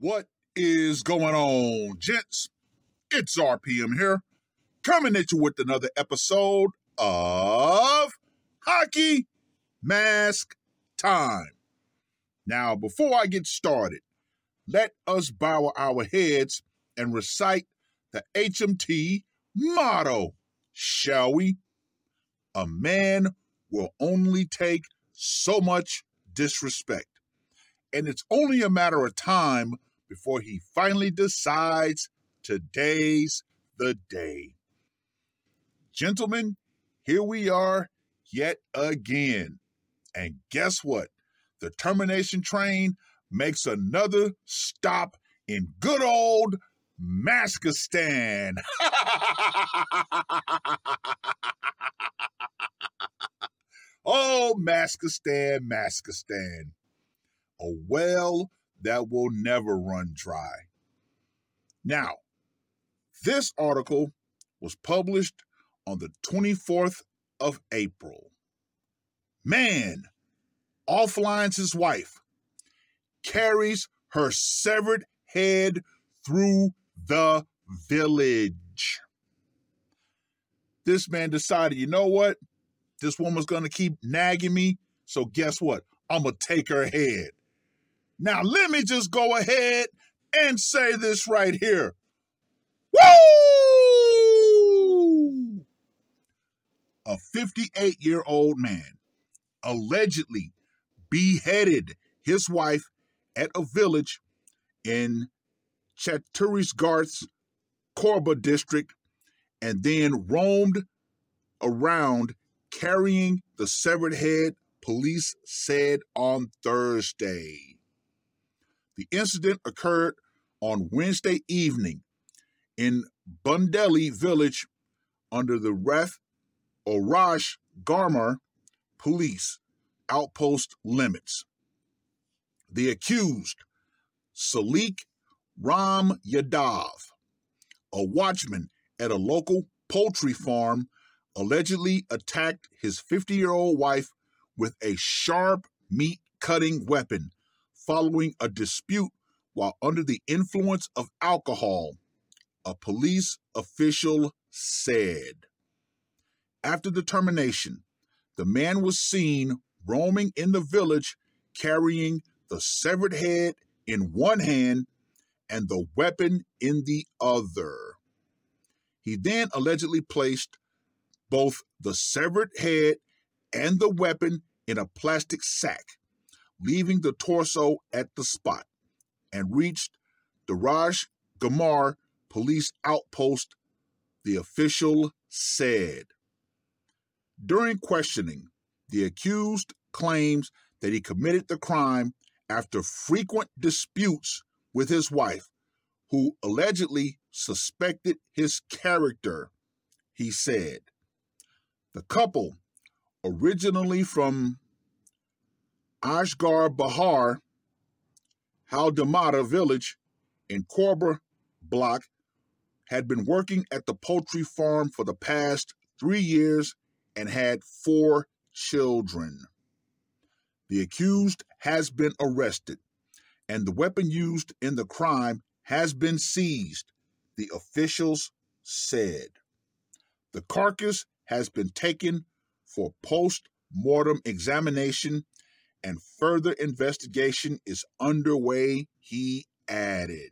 What is going on, gents? It's RPM here, coming at you with another episode of Hockey Mask Time. Now, before I get started, let us bow our heads and recite the HMT motto, shall we? A man will only take so much disrespect, and it's only a matter of time before he finally decides today's the day. Gentlemen, here we are yet again. And guess what? The termination train makes another stop in good old Maskistan. Oh, Maskistan, Maskistan. A well that will never run dry. Now, this article was published on the 24th of April. Man offlines his wife, carries her severed head through the village. This man decided, you know what? This woman's going to keep nagging me, so guess what? I'm going to take her head. Now, let me just go ahead and say this right here. Woo! A 58-year-old man allegedly beheaded his wife at a village in Chhattisgarh's Korba district and then roamed around carrying the severed head, police said on Thursday. The incident occurred on Wednesday evening in Bundeli village under the Rath or Raj Garmar police outpost limits. The accused, Salik Ram Yadav, a watchman at a local poultry farm, allegedly attacked his 50-year-old wife with a sharp meat-cutting weapon following a dispute while under the influence of alcohol, a police official said. After the termination, the man was seen roaming in the village carrying the severed head in one hand and the weapon in the other. He then allegedly placed both the severed head and the weapon in a plastic sack, leaving the torso at the spot, and reached the Raj Gamar police outpost, the official said. During questioning, the accused claims that he committed the crime after frequent disputes with his wife, who allegedly suspected his character, he said. The couple, originally from Ashgar Bahar, Haldamata village in Korba block, had been working at the poultry farm for the past 3 years and had 4 children. The accused has been arrested, and the weapon used in the crime has been seized, the officials said. The carcass has been taken for post-mortem examination and further investigation is underway, he added.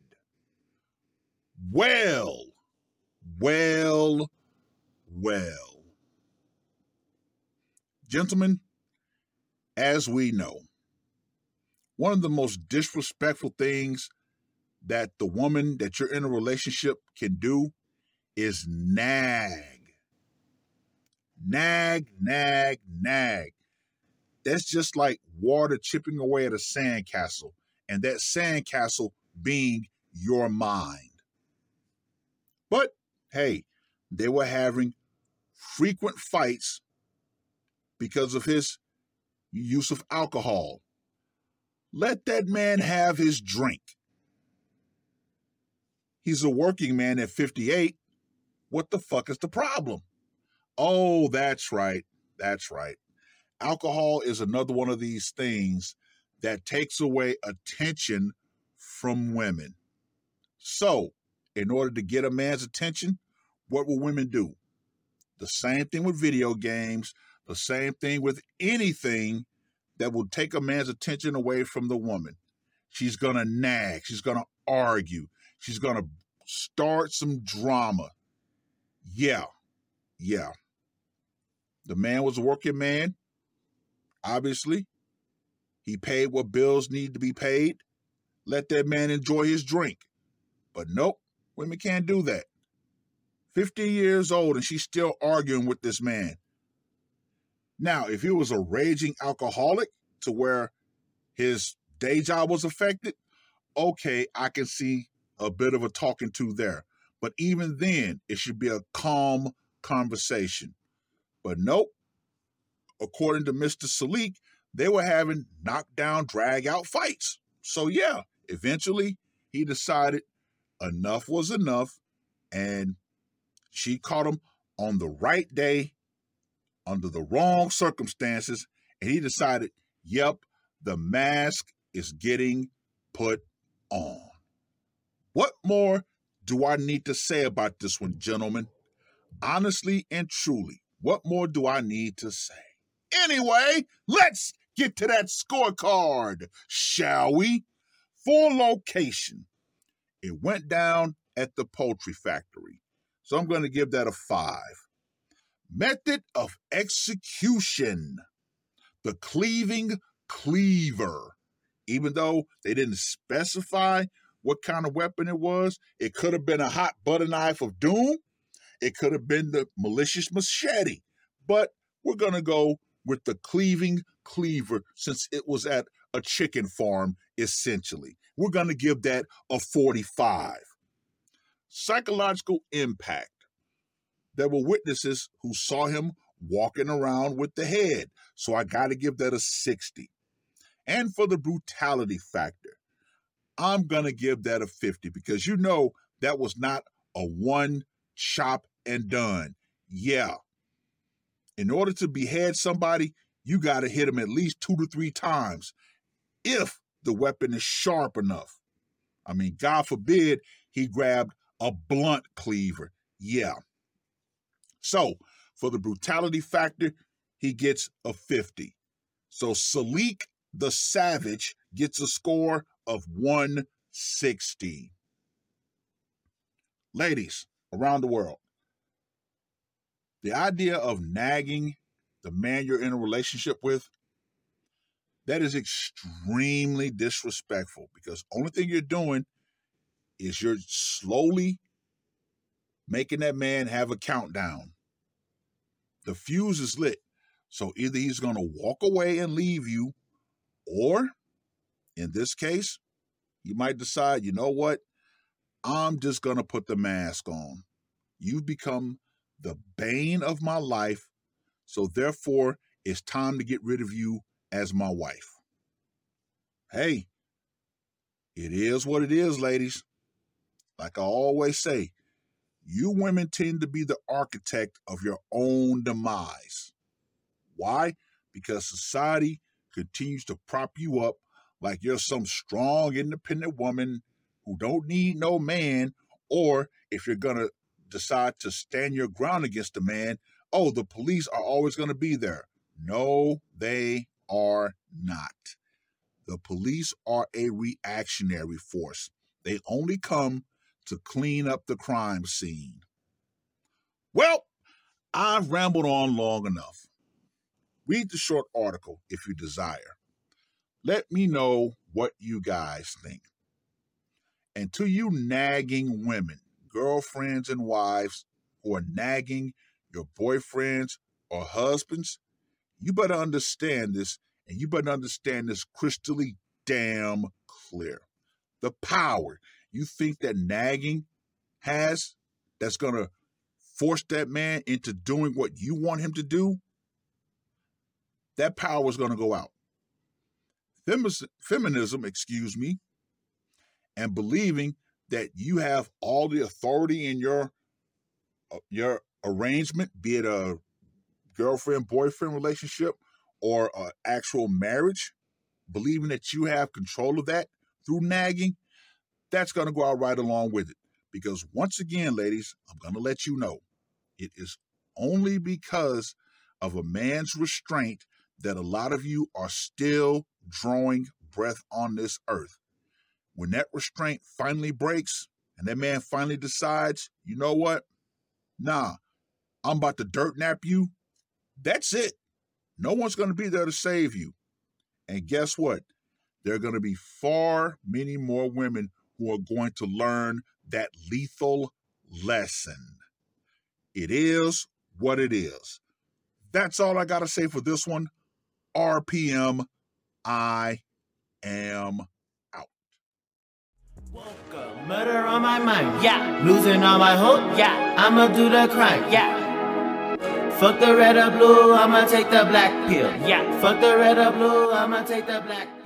Well. Gentlemen, as we know, one of the most disrespectful things that the woman that you're in a relationship can do is nag. Nag. That's just like water chipping away at a sandcastle, and that sandcastle being your mind. But, hey, they were having frequent fights because of his use of alcohol. Let that man have his drink. He's a working man at 58. What the fuck is the problem? Oh, that's right. Alcohol is another one of these things that takes away attention from women. So, in order to get a man's attention, what will women do? The same thing with video games, the same thing with anything that will take a man's attention away from the woman. She's going to nag. She's going to argue. She's going to start some drama. Yeah. The man was a working man. Obviously, he paid what bills need to be paid. Let that man enjoy his drink. But nope, women can't do that. 50 years old and she's still arguing with this man. Now, if he was a raging alcoholic to where his day job was affected, okay, I can see a bit of a talking to there. But even then, it should be a calm conversation. But nope, according to Mr. Salik, they were having knockdown, drag-out fights. So yeah, eventually he decided enough was enough, and she caught him on the right day, under the wrong circumstances, and he decided, yep, the mask is getting put on. What more do I need to say about this one, gentlemen? Honestly and truly, what more do I need to say? Anyway, let's get to that scorecard, shall we? For location, it went down at the poultry factory, so I'm going to give that a 5. Method of execution, the cleaving cleaver. Even though they didn't specify what kind of weapon it was, it could have been a hot butter knife of doom. It could have been the malicious machete. But we're going to go with the cleaving cleaver since it was at a chicken farm, essentially. We're going to give that a 45. Psychological impact. There were witnesses who saw him walking around with the head, so I got to give that a 60. And for the brutality factor, I'm going to give that a 50 because you know that was not a one chop and done. Yeah. In order to behead somebody, you got to hit him at least 2 to 3 times if the weapon is sharp enough. I mean, God forbid he grabbed a blunt cleaver. Yeah. So, for the brutality factor, he gets a 50. So, Salik the Savage gets a score of 160. Ladies around the world, the idea of nagging the man you're in a relationship with, that is extremely disrespectful because only thing you're doing is you're slowly making that man have a countdown. The fuse is lit. So either he's going to walk away and leave you, or in this case, you might decide, you know what? I'm just going to put the mask on. You've become the bane of my life, so therefore it's time to get rid of you as my wife. Hey, it is what it is, ladies. Like I always say, you women tend to be the architect of your own demise. Why? Because society continues to prop you up like you're some strong, independent woman who don't need no man, or if you're going to decide to stand your ground against a man, oh, the police are always going to be there. No, they are not. The police are a reactionary force. They only come to clean up the crime scene. Well, I've rambled on long enough. Read the short article if you desire. Let me know what you guys think. And to you nagging women, girlfriends and wives who are nagging your boyfriends or husbands, you better understand this, and you better understand this crystally damn clear. The power you think that nagging has that's going to force that man into doing what you want him to do, that power is going to go out. Feminism, and believing that you have all the authority in your arrangement, be it a girlfriend-boyfriend relationship or an actual marriage, believing that you have control of that through nagging, that's going to go out right along with it. Because once again, ladies, I'm going to let you know, it is only because of a man's restraint that a lot of you are still drawing breath on this earth. When that restraint finally breaks and that man finally decides, you know what? Nah, I'm about to dirt nap you. That's it. No one's going to be there to save you. And guess what? There are going to be far many more women who are going to learn that lethal lesson. It is what it is. That's all I got to say for this one. RPM, I am out. Murder on my mind, yeah. Losing all my hope, yeah. I'ma do the crime, yeah. Fuck the red or blue, I'ma take the black pill, yeah. Fuck the red or blue, I'ma take the black pill.